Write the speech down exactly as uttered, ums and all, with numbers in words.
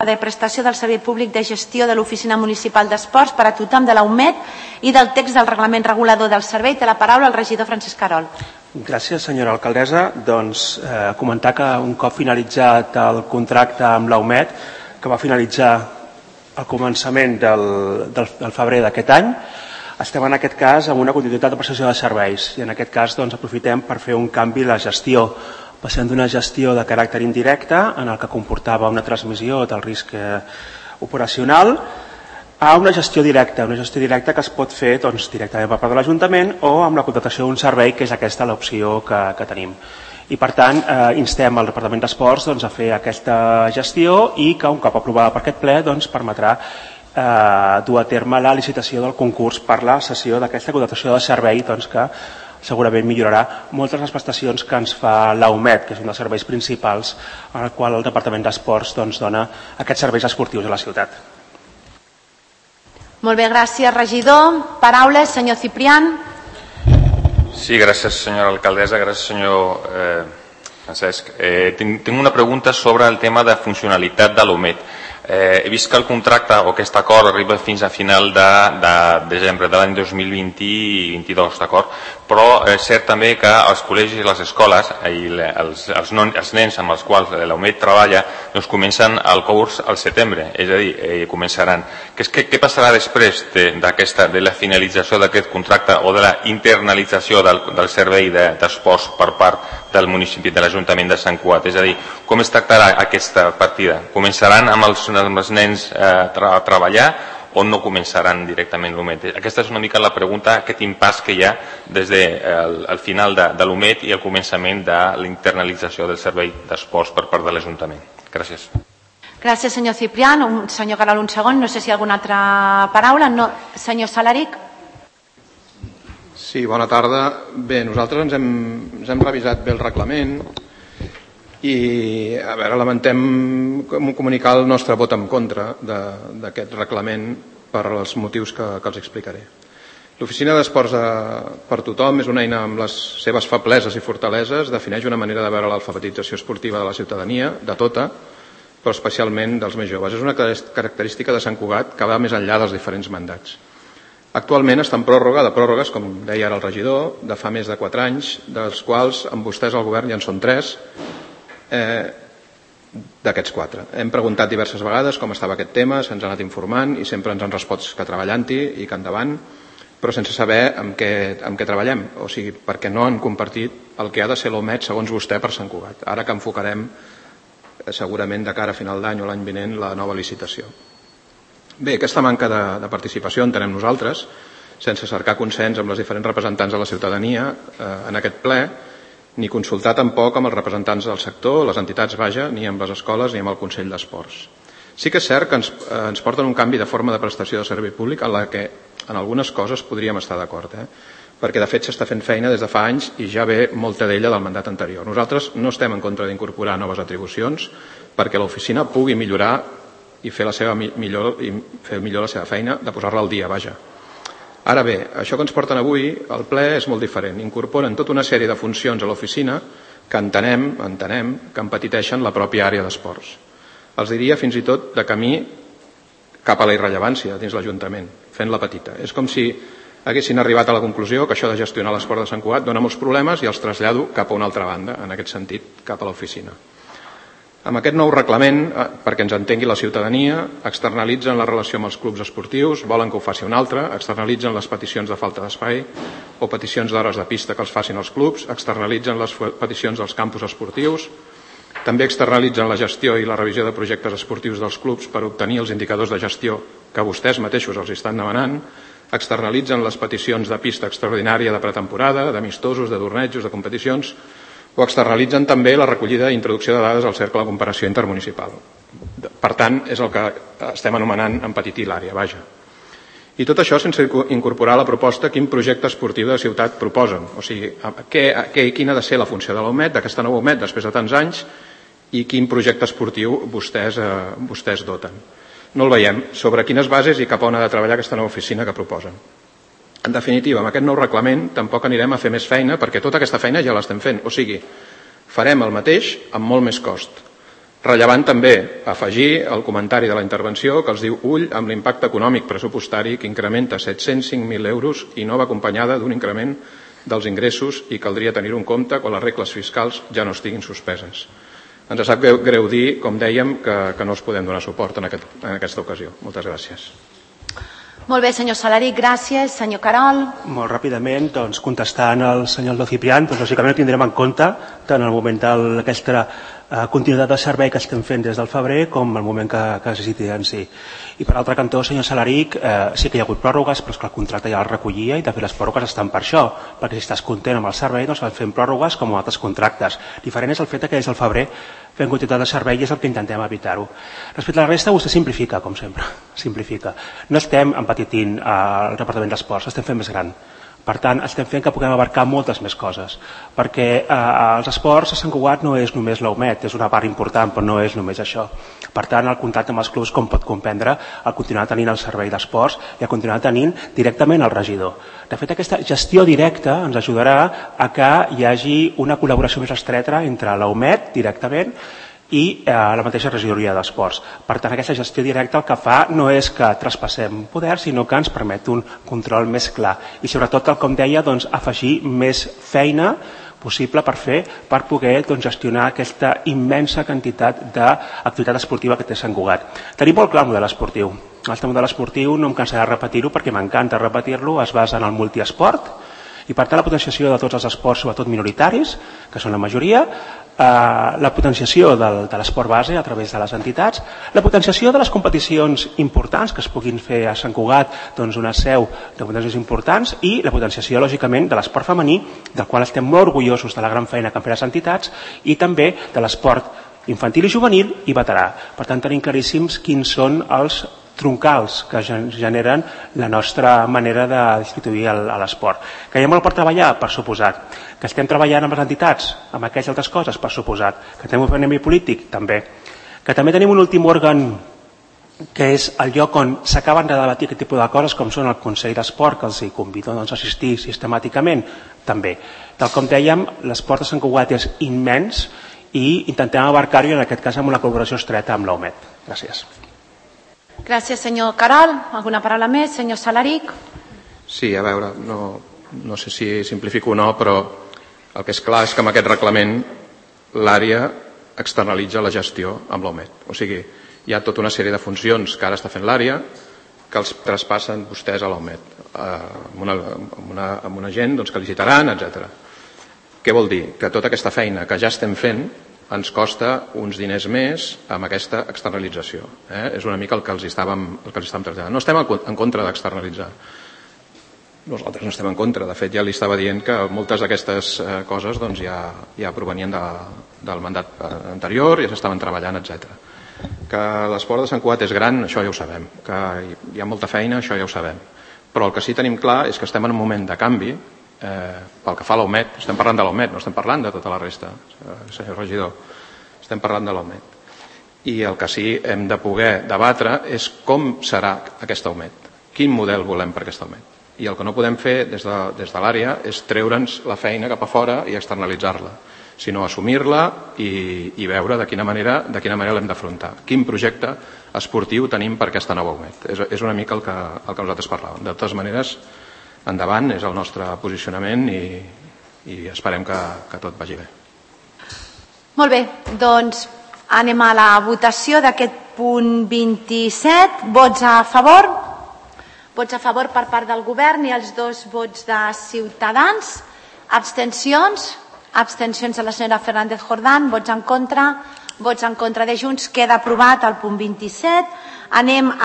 de prestació del servei públic de gestió de l'Oficina Municipal d'Esports per a tothom de la U M E D i del text del reglament regulador del servei. Té la paraula el regidor Francesc Querol. Gràcies, senyora alcaldessa. Doncs eh, comentar que un cop finalitzat el contracte amb la U M E D, que va finalitzar al començament del, del, del febrer d'aquest any, estem en aquest cas amb una continuïtat de prestació de serveis i en aquest cas doncs, aprofitem per fer un canvi a la gestió. Passem d'una gestió de caràcter indirecte, en el que comportava una transmissió del risc eh, operacional, a una gestió directa, una gestió directa que es pot fer doncs, directament per part de l'Ajuntament o amb la contractació d'un servei, que és aquesta l'opció que, que tenim. I per tant, eh, instem al Departament d'Esports doncs, a fer aquesta gestió i que un cop aprovada per aquest ple doncs, permetrà eh, dur a terme la licitació del concurs per la cessió d'aquesta contractació de servei doncs, que segurament millorarà moltes les prestacions que ens fa la U M E D, que és un dels serveis principals en el qual el Departament d'Esports doncs, dona aquests serveis esportius a la ciutat. Molt bé, gràcies, regidor. Paraules, senyor Ciprián. Sí, gràcies, senyora alcaldessa. Gràcies, senyor eh, Francesc. Eh, tinc, tinc una pregunta sobre el tema de funcionalitat de l'U M E D. Eh, he vist que el contracte o aquest acord arriba fins a final de, de desembre de l'any dos mil vint i vint-i-dos, d'acord? Però és cert també que els col·legis i les escoles i els, els, non, els nens amb els quals la U M E D treballa doncs comencen el curs al setembre, és a dir, eh, començaran. Què, què, què passarà després de, de la finalització d'aquest contracte o de la internalització del, del servei d'esports per part del municipi, de l'Ajuntament de Sant Cugat? És a dir, com es tractarà aquesta partida? Començaran amb els, amb els nens eh, a treballar o no començaran directament l'U M E D? Aquesta és una mica la pregunta, aquest impàs que hi ha des del de, final de, de l'U M E D i el començament de la internalització del servei d'esports per part de l'Ajuntament. Gràcies. Gràcies, senyor Ciprián. Un, senyor Querol, un segon. No sé si hi ha alguna altra paraula. No. Senyor Salaric. Sí, bona tarda. Bé, nosaltres ens hem, ens hem revisat bé el reglament i, a veure, lamentem comunicar el nostre vot en contra d'aquest reglament per als motius que, que els explicaré. L'Oficina d'Esports per Tothom és una eina amb les seves febleses i fortaleses, defineix una manera de veure l'alfabetització esportiva de la ciutadania, de tota, però especialment dels més joves. És una característica de Sant Cugat que va més enllà dels diferents mandats. Actualment està en pròrroga, de pròrrogues, com deia ara el regidor, de fa més de quatre anys, dels quals amb vostès al govern ja en són tres, eh, d'aquests quatre. Hem preguntat diverses vegades com estava aquest tema, se'ns ha anat informant i sempre ens han respost que treballant-hi i que endavant, però sense saber amb què, amb què treballem, o sigui, perquè no han compartit el que ha de ser l'U M E D segons vostè per Sant Cugat, ara que enfocarem eh, segurament de cara a final d'any o l'any vinent la nova licitació. Bé, aquesta manca de, de participació entenem nosaltres, sense cercar consens amb les diferents representants de la ciutadania eh, en aquest ple, ni consultar tampoc amb els representants del sector, les entitats, vaja, ni amb les escoles ni amb el Consell d'Esports. Sí que és cert que ens, eh, ens porten un canvi de forma de prestació de servei públic en la que en algunes coses podríem estar d'acord, eh? perquè de fet s'està fent feina des de fa anys i ja ve molta d'ella del mandat anterior. Nosaltres no estem en contra d'incorporar noves atribucions perquè l'oficina pugui millorar i fer, la seva millor, i fer millor la seva feina de posar-la al dia, vaja. Ara bé, això que ens porten avui, el ple és molt diferent. Incorporen tota una sèrie de funcions a l'oficina que entenem, entenem que empetiteixen la pròpia àrea d'esports. Els diria fins i tot de camí cap a la irrellevància dins l'Ajuntament, fent-la petita. És com si haguessin arribat a la conclusió que això de gestionar l'esport de Sant Cugat dona molts problemes i els trasllado cap a una altra banda, en aquest sentit, cap a l'oficina. Amb aquest nou reglament, perquè ens entengui la ciutadania, externalitzen la relació amb els clubs esportius, volen que ho faci un altre, externalitzen les peticions de falta d'espai o peticions d'hores de pista que els facin els clubs, externalitzen les peticions dels campus esportius, també externalitzen la gestió i la revisió de projectes esportius dels clubs per obtenir els indicadors de gestió que vostès mateixos els estan demanant, externalitzen les peticions de pista extraordinària de pretemporada, d'amistosos, de tornejos, de competicions, o externalitzen també la recollida i introducció de dades al cercle de comparació intermunicipal. Per tant, és el que estem anomenant empetitir l'àrea, vaja. I tot això sense incorporar a la proposta quin projecte esportiu de ciutat proposen. O sigui, què, què, quina ha de ser la funció de l'U M E D, d'aquesta nova U M E D, després de tants anys, i quin projecte esportiu vostès, eh, vostès doten. No el veiem. Sobre quines bases i cap a on ha de treballar aquesta nova oficina que proposen. En definitiva, amb aquest nou reglament tampoc anirem a fer més feina perquè tota aquesta feina ja l'estem fent. O sigui, farem el mateix amb molt més cost. Rellevant també afegir el comentari de la intervenció que els diu ull amb l'impacte econòmic pressupostari que incrementa set-cents cinc mil euros i no va acompanyada d'un increment dels ingressos i caldria tenir-ho en compte quan les regles fiscals ja no estiguin suspeses. Ens sap greu, greu dir, com dèiem, que, que no us podem donar suport en, aquest, en aquesta ocasió. Moltes gràcies. Molt bé, senyor Salaric, gràcies. Senyor Carol. Molt ràpidament, doncs, contestant al senyor Aldo Ciprián, doncs, lògicament ho tindrem en compte tant en el moment d'aquesta eh, continuïtat de servei que estem fent des del febrer com el moment que, que necessiti en si. I per altre cantó, senyor Salaric, eh, sí que hi ha hagut pròrrogues, però és que el contracte ja el recollia i de fet les pròrrogues estan per això, perquè si estàs content amb el servei, doncs fem pròrrogues com altres contractes. Diferent és el fet que des del febrer fem quantitat de servei i és el que intentem evitar-ho. Respecte a la resta, vostè simplifica, com sempre, simplifica. No estem empetitint el Departament d'Esports, estem fent més gran. Per tant, estem fent que puguem abarcar moltes més coses, perquè eh, els esports a Sant Cugat no és només l'Aumet, és una part important, però no és només això. Per tant, el contacte amb els clubs, com pot comprendre, el continuar tenint el servei d'esports i el continuar tenint directament el regidor. De fet, aquesta gestió directa ens ajudarà a que hi hagi una col·laboració més estreta entre l'Aumet directament i eh, la mateixa regidoria d'esports. Per tant, aquesta gestió directa el que fa no és que traspassem poder, sinó que ens permet un control més clar i sobretot, com deia, doncs, afegir més feina possible per fer, per poder doncs, gestionar aquesta immensa quantitat d'activitat esportiva que té Sant Cugat. Tenim molt clar el model esportiu. El nostre model esportiu, no em cansaré de repetir-ho perquè m'encanta repetir-lo, es basa en el multiesport i per tant la potenciació de tots els esports, sobretot minoritaris, que són la majoria, eh, la potenciació del, de l'esport base a través de les entitats, la potenciació de les competicions importants que es puguin fer a Sant Cugat, doncs una seu de competicions importants i la potenciació, lògicament, de l'esport femení, del qual estem molt orgullosos de la gran feina que han fet les entitats i també de l'esport infantil i juvenil i veterà. Per tant, tenim claríssims quins són els troncals que generen la nostra manera de distribuir l'esport. Que hi ha molt per treballar, per suposat. Que estem treballant amb les entitats, amb aquelles altres coses, per suposat. Que tenim un fenomen polític, també. Que també tenim un últim òrgan que és el lloc on s'acaben de debatir aquest tipus de coses, com són el Consell d'Esport, que els hi convido doncs, a assistir sistemàticament, també. Tal com dèiem, l'esport de Sant Cugat és immens i intentem abarcar-ho, en aquest cas, amb una col·laboració estreta amb l'Aumet. Gràcies. Gràcies, senyor Carol. Alguna paraula més? Senyor Salaric. Sí, a veure, no, no sé si simplifico o no, però el que és clar és que amb aquest reglament l'àrea externalitza la gestió amb l'Aumet. O sigui, hi ha tota una sèrie de funcions que ara està fent l'àrea que els traspassen vostès a l'Aumet, eh, amb, una, amb, una, amb una gent doncs, que licitaran, etcètera. Què vol dir? Que tota aquesta feina que ja estem fent ens costa uns diners més amb aquesta externalització. Eh? És una mica el que els estàvem, el que els estàvem traslladant. No estem en contra d'externalitzar. Nosaltres no estem en contra. De fet, ja li estava dient que moltes d'aquestes eh, coses doncs, ja, ja provenien de, del mandat anterior, ja s'estaven treballant, etcètera. Que l'esport de Sant Cugat és gran, això ja ho sabem. Que hi ha molta feina, això ja ho sabem. Però el que sí que tenim clar és que estem en un moment de canvi. Eh, pel que fa a l'Aumet, estem parlant de l'Aumet, no estem parlant de tota la resta, senyor regidor, estem parlant de l'Aumet. I el que sí hem de poder debatre és com serà aquest Aumet, quin model volem per aquest Aumet. I el que no podem fer des de, des de l'àrea és treure'ns la feina cap a fora i externalitzar-la, sinó assumir-la i, i veure de quina manera, de quina manera l'hem d'afrontar. Quin projecte esportiu tenim per aquesta nova Aumet. És, és una mica el que, el que nosaltres parlàvem. De totes maneres, endavant, és el nostre posicionament i, i esperem que, que tot vagi bé. Molt bé, doncs anem a la votació d'aquest punt vint-i-set. Vots a favor? Vots a favor per part del govern i els dos vots de Ciutadans. Abstencions? Abstencions de la senyora Fernández Jordán. Vots en contra? Vots en contra de Junts. Queda aprovat el punt vint-i-set. Anem a